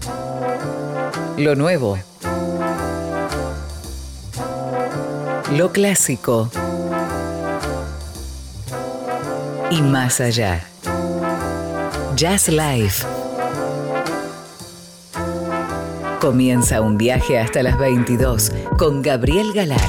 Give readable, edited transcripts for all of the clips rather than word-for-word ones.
Lo nuevo. Lo clásico. Y más allá. Jazz Life. Comienza un viaje hasta las 22 con Gabriel Galar.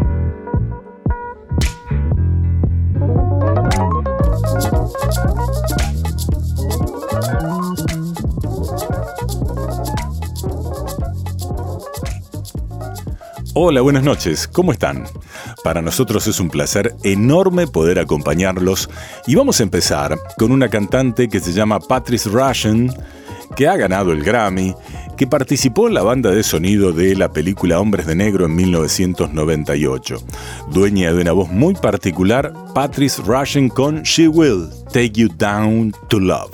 Hola, buenas noches, ¿cómo están? Para nosotros es un placer enorme poder acompañarlos y vamos a empezar con una cantante que se llama Patrice Rushen, que ha ganado el Grammy, que participó en la banda de sonido de la película Hombres de Negro en 1998. Dueña de una voz muy particular, Patrice Rushen con She Will Take You Down to Love.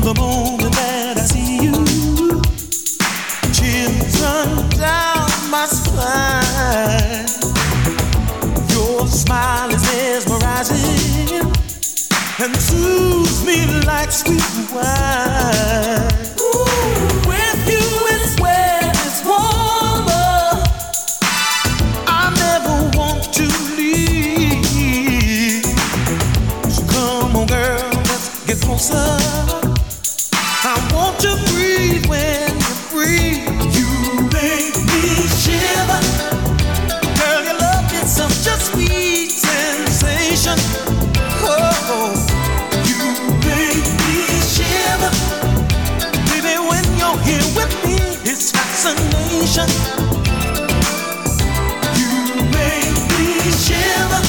the moment that I see you, chills run down my spine. Your smile is mesmerizing and soothes me like sweet wine. Ooh, with you it's where it's warmer. I never want to leave. So come on, girl, let's get closer. I want to breathe when you breathe. You make me shiver. Girl, your love is such a sweet sensation. Oh, you make me shiver. Baby, when you're here with me, it's fascination. You make me shiver.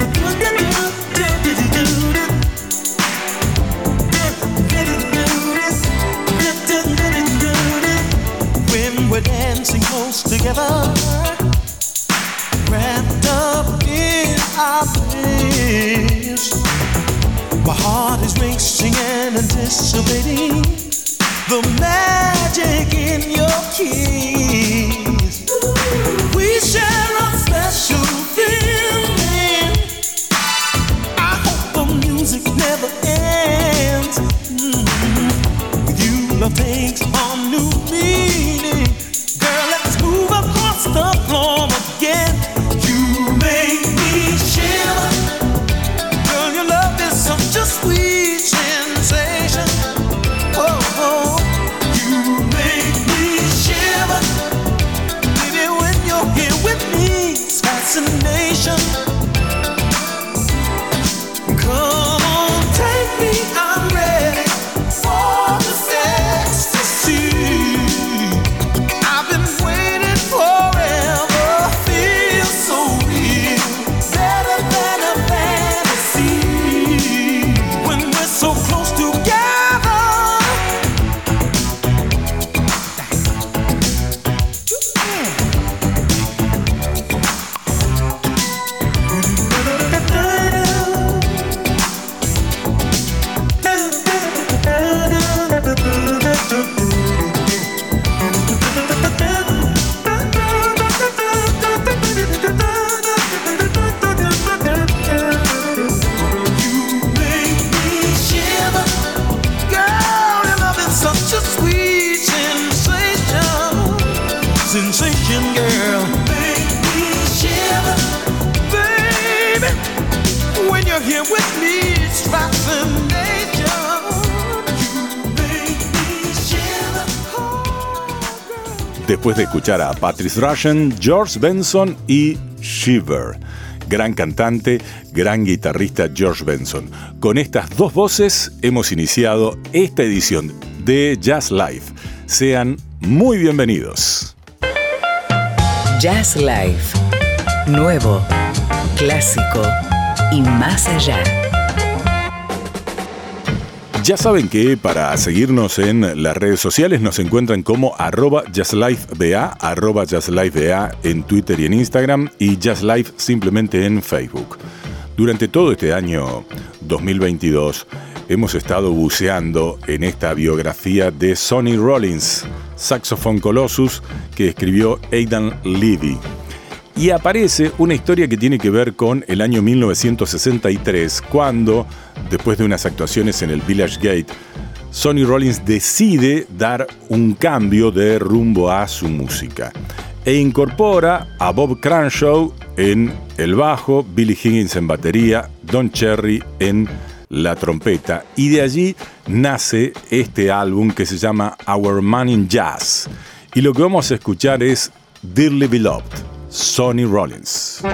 When we're dancing close together, wrapped up in our bliss, my heart is racing and anticipating the magic in your kiss. We share a special feeling. I hope the music never ends. With you, love takes on new meaning. Girl, let's move across the floor again. You make me shiver. Girl, your love is such a sweet sensation. Oh, oh, you make me shiver. Baby, when you're here with me, it's fascination. Come on, take me, I'm ready for this ecstasy. I've been waiting forever, feels so real, better than a fantasy. When we're so close together. Sensation, girl, make me shiver. Baby, when you're here with me, it's fascination. You make me shiver. Después de escuchar a Patrice Rushen, George Benson y Shiver. Gran cantante, gran guitarrista George Benson. Con estas dos voces hemos iniciado esta edición de Jazz Live. Sean muy bienvenidos. Jazz Live. Nuevo, clásico y más allá. Ya saben que para seguirnos en las redes sociales nos encuentran como @JazzLiveBA, @JazzLiveBA en Twitter y en Instagram, y Jazz Live simplemente en Facebook. Durante todo este año 2022 hemos estado buceando en esta biografía de Sonny Rollins, Saxophone Colossus, que escribió Aidan Levy. Y aparece una historia que tiene que ver con el año 1963, cuando, después de unas actuaciones en el Village Gate, Sonny Rollins decide dar un cambio de rumbo a su música e incorpora a Bob Cranshaw en el bajo, Billy Higgins en batería, Don Cherry en la trompeta, y de allí nace este álbum que se llama Our Man in Jazz, y lo que vamos a escuchar es Dearly Beloved, Sonny Rollins.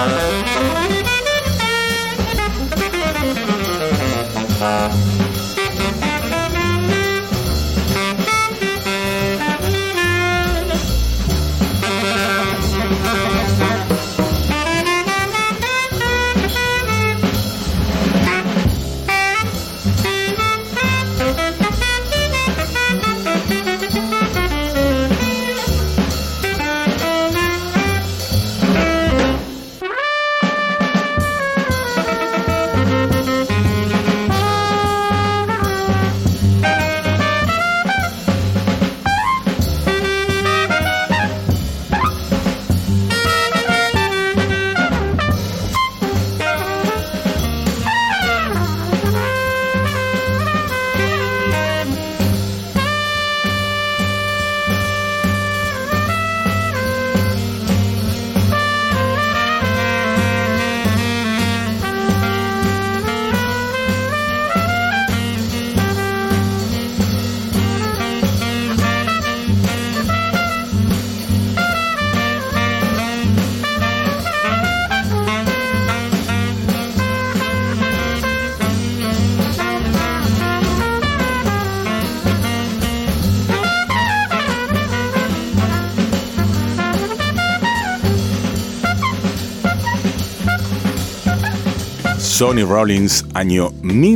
Sonny Rollins, año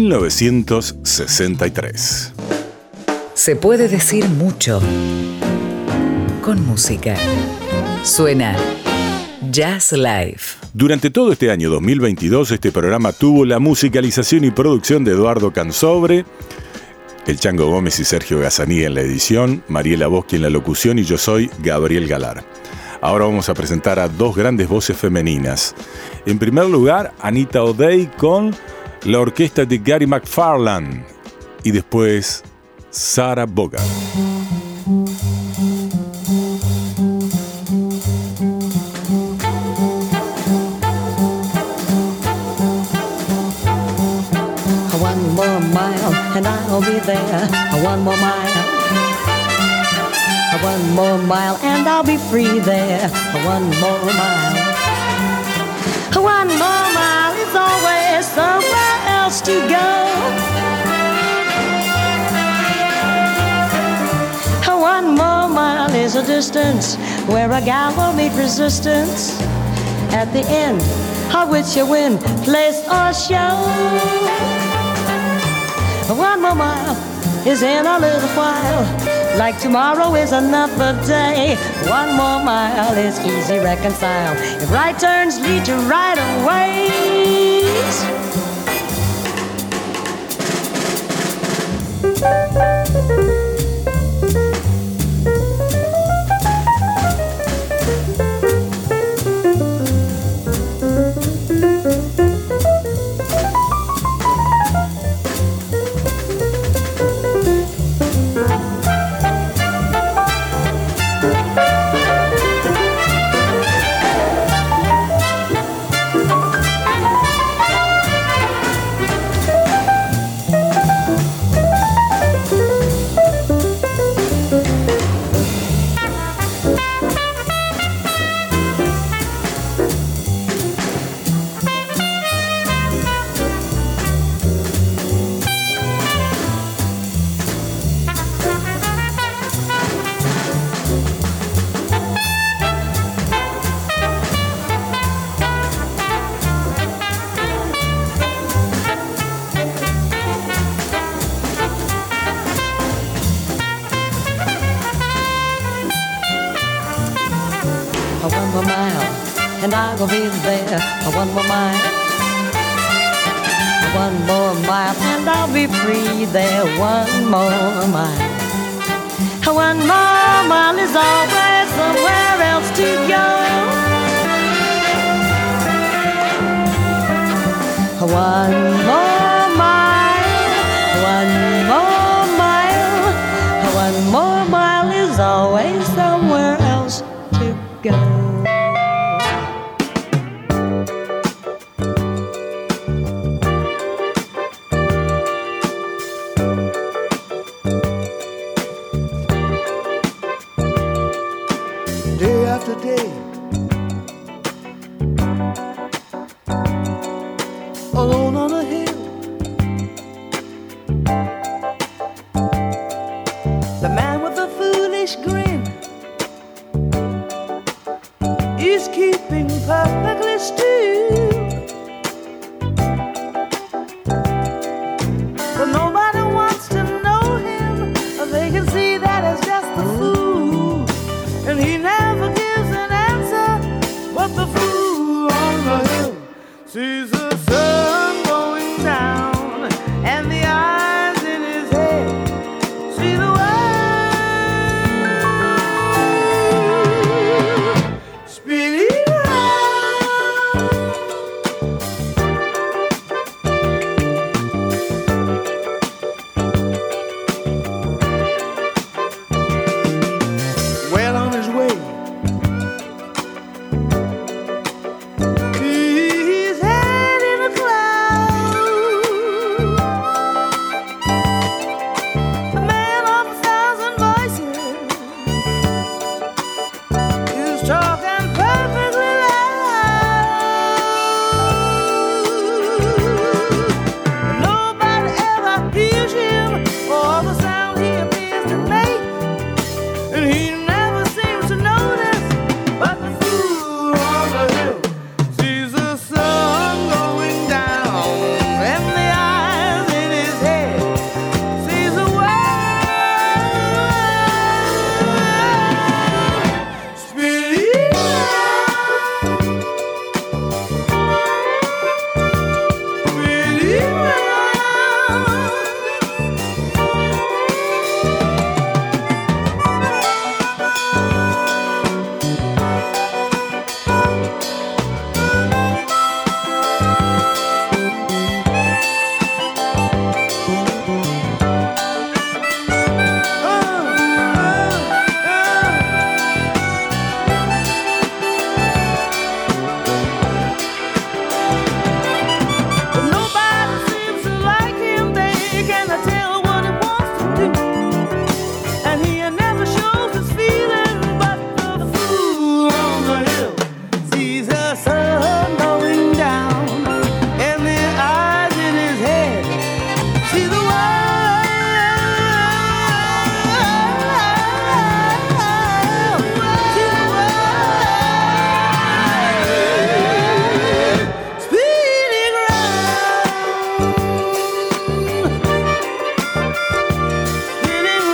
1963. Se puede decir mucho con música. Suena Jazz Live. Durante todo este año 2022, este programa tuvo la musicalización y producción de Eduardo Cansobre, el Chango Gómez y Sergio Gazzanía en la edición, Mariela Boschi en la locución y yo soy Gabriel Galar. Ahora vamos a presentar a dos grandes voces femeninas. En primer lugar, Anita O'Day con la orquesta de Gary McFarland y después Sarah Bogart. One more mile and I'll be there. One more mile. One more mile and I'll be free there. One more mile. One more mile is always somewhere else to go. One more mile is a distance where a gal will meet resistance. At the end of which you win place or show. One more mile is in a little while, like tomorrow is another day. One more mile is easy reconciled if right turns lead to right of ways. One more mile, and I will be there. One more mile. One more mile, and I'll be free there. One more mile. One more mile is always somewhere else to go. One more mile. One more mile. One more mile is always somewhere else to go. Day after day, devilish grin. He's keeping perfectly still, but nobody wants to know him. They can see that it's just a fool, and he never gives an answer. But the fool on the hill sees the sun going down, and the eyes in his head see the world spinning well on his way. His head in a cloud, a man of 1,000 voices is talking perfectly loud. Nobody ever hears him or the sound he appears to make, and he never seems to notice. But the fool on the hill sees the sun going down, and the eyes in his head sees the world spinning round, spinning round. But nobody seems to like him. They cannot tell what he wants to do, and he never shows his feeling. But the fool on the hill sees the sun going down, and the eyes in his head see the world spinning round, spinning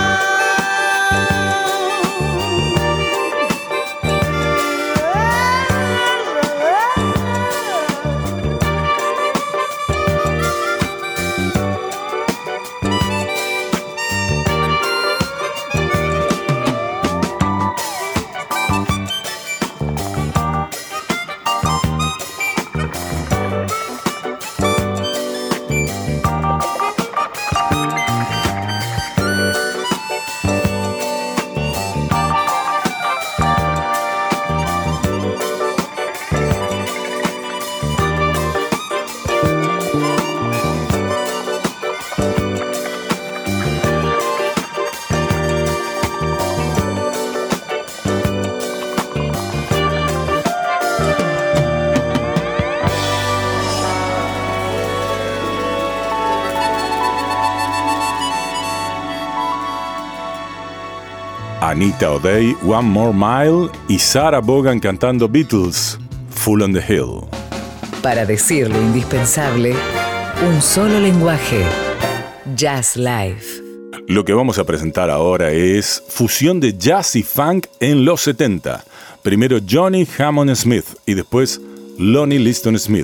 Anita O'Day, One More Mile, y Sarah Vaughan cantando Beatles, Fool on the Hill. Para decir lo indispensable, un solo lenguaje. Jazz Live. Lo que vamos a presentar ahora es fusión de jazz y funk en los 70. Primero Johnny Hammond Smith y después Lonnie Liston Smith.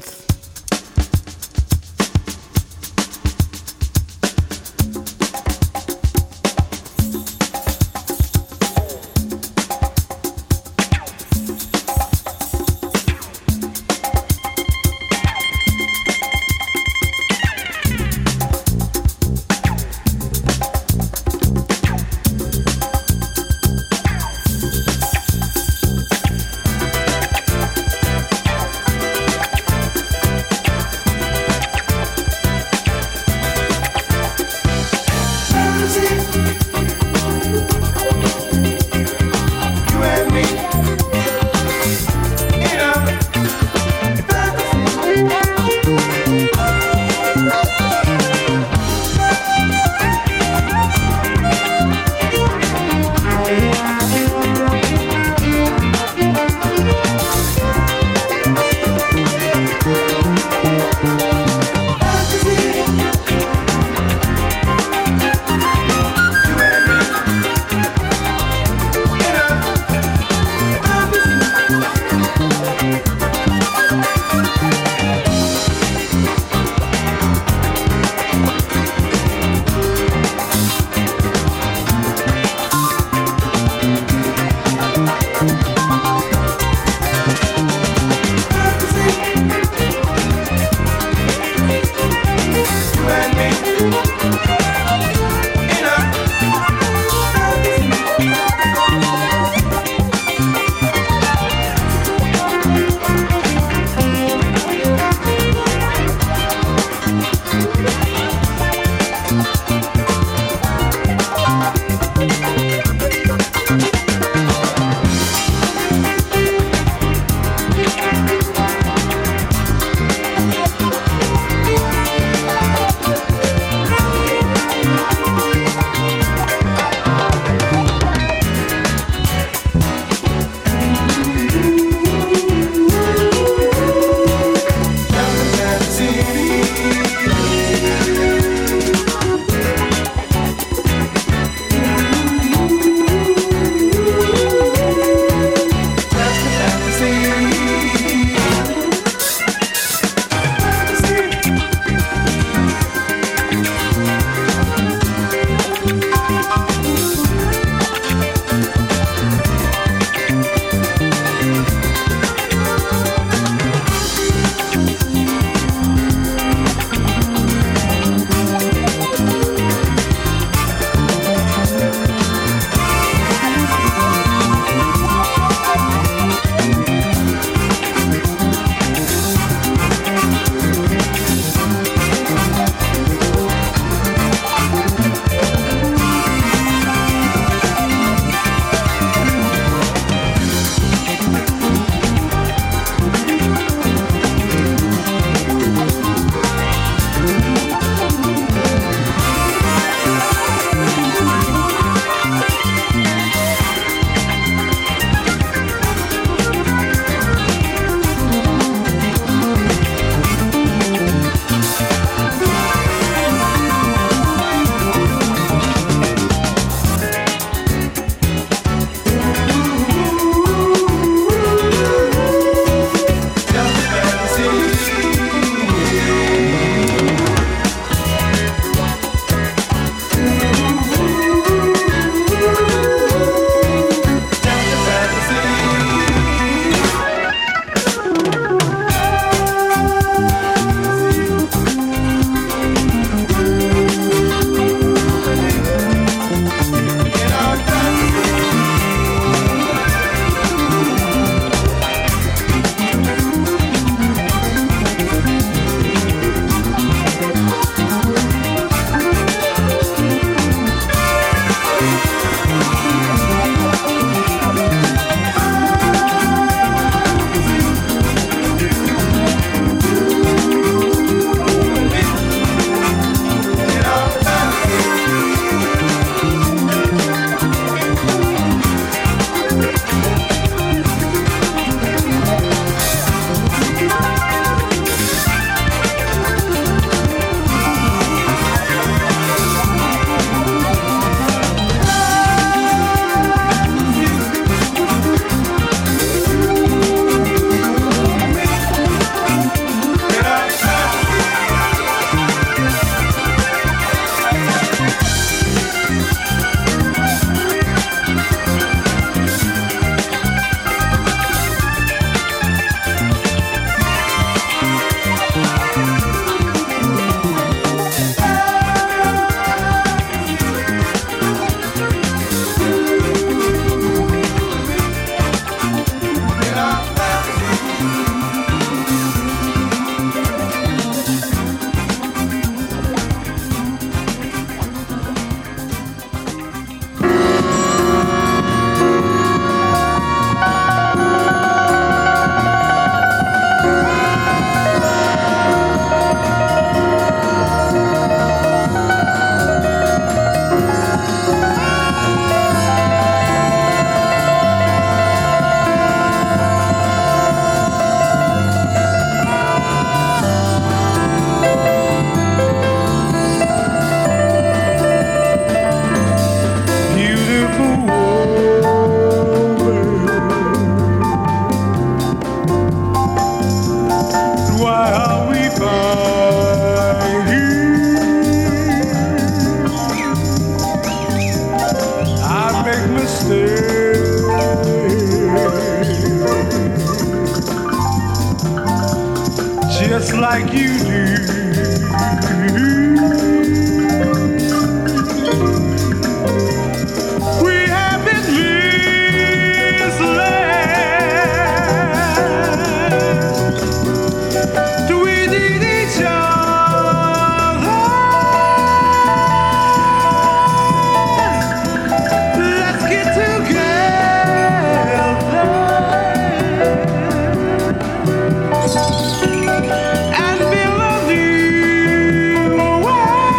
like you do. We have been misled. We need each other. Let's get together and build a new world.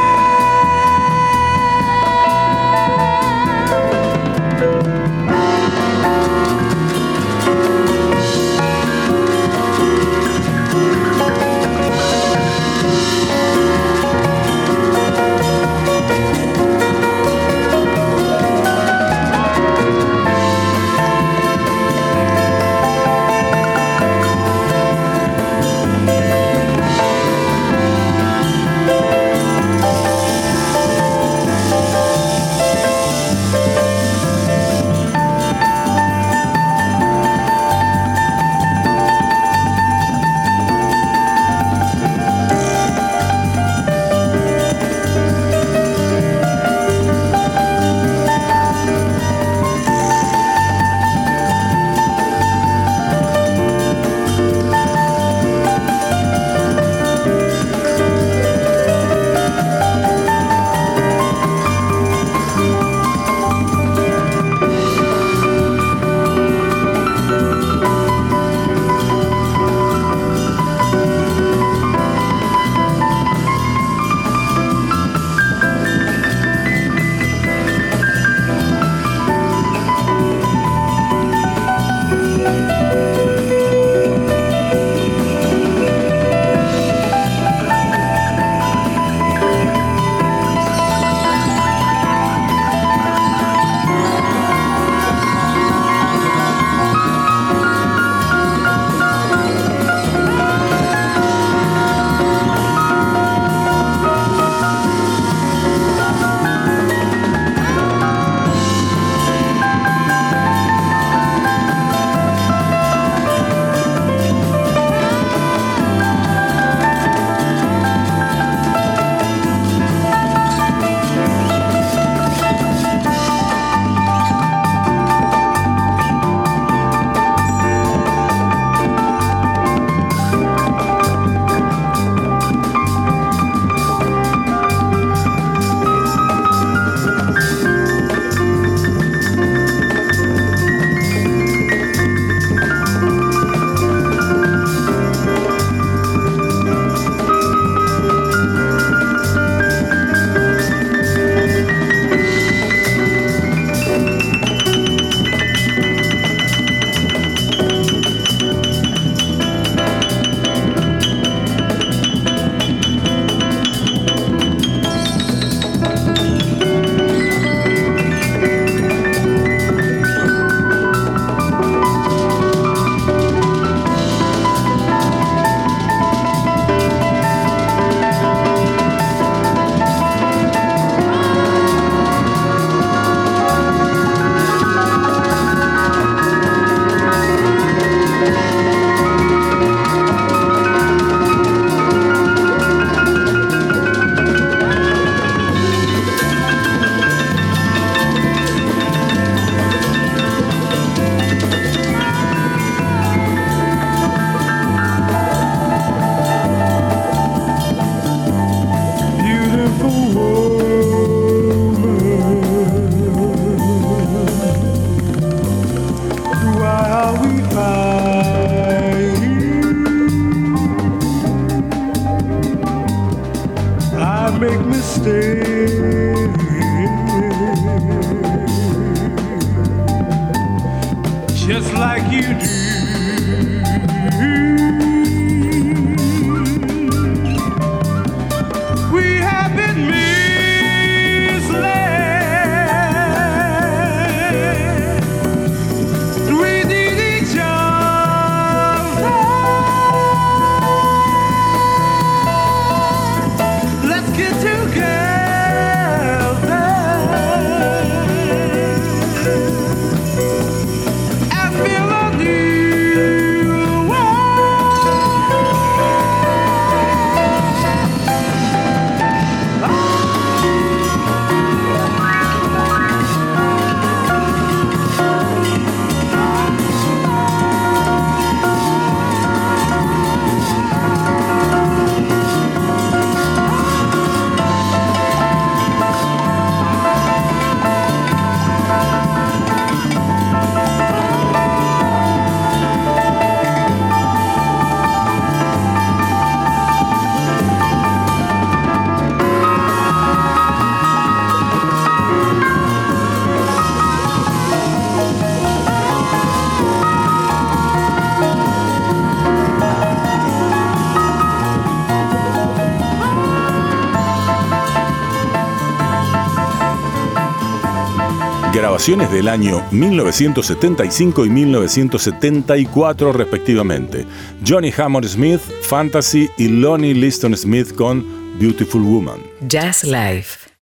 Just like you do. We have been misled. We need each other. Let's get together and feel a new grabaciones del año 1975 y 1974 respectivamente. Johnny Hammersmith, Fantasy, y Lonnie Liston Smith con Beautiful Woman. Jazz Life.